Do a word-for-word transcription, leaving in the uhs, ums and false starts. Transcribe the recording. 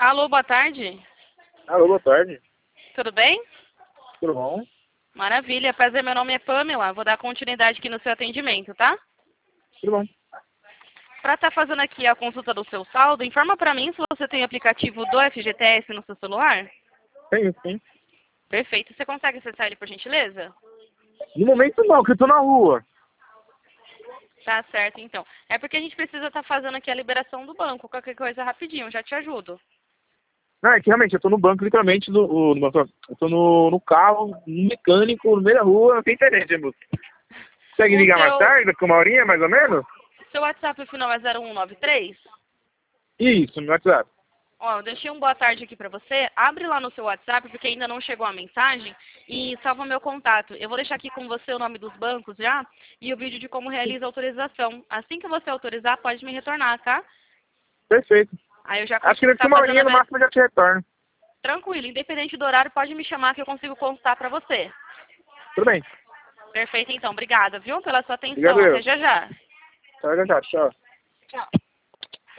Alô, boa tarde. Alô, boa tarde. Tudo bem? Tudo bom? Maravilha. Prazer, meu nome é Pamela. Vou dar continuidade aqui no seu atendimento, tá? Tudo bom. Para estar fazendo aqui a consulta do seu saldo, informa para mim se você tem aplicativo do F G T S no seu celular. Tenho, sim. Perfeito. Você consegue acessar ele, por gentileza? No momento não, que eu tô na rua. Tá certo, então. É porque a gente precisa estar fazendo aqui a liberação do banco. Qualquer coisa rapidinho, eu já te ajudo. Não, é que realmente eu tô no banco, literalmente, no, no, no- eu tô no, no carro, no mecânico, no meio da rua, não tem internet, hein, moço? Consegue O ligar mais seu, tarde, daqui a uma horinha, mais ou menos? seu WhatsApp final é zero um nove três? Isso, no WhatsApp. Ó, eu deixei um boa tarde aqui pra você. Abre lá no seu WhatsApp, porque ainda não chegou a mensagem, e salva meu contato. Eu vou deixar aqui com você o nome dos bancos já e o vídeo de como realiza a autorização. Assim que você autorizar, pode me retornar, tá? Perfeito. Aí eu já Acho que consigo daqui a estar uma fazendo horinha, a no ver... máximo, eu já te retorno. Tranquilo, independente do horário, pode me chamar que eu consigo consultar pra você. Tudo bem. Perfeito, então. Obrigada, viu, pela sua Obrigado atenção. Até eu. já já. Tchau, tchau, tchau. Tchau.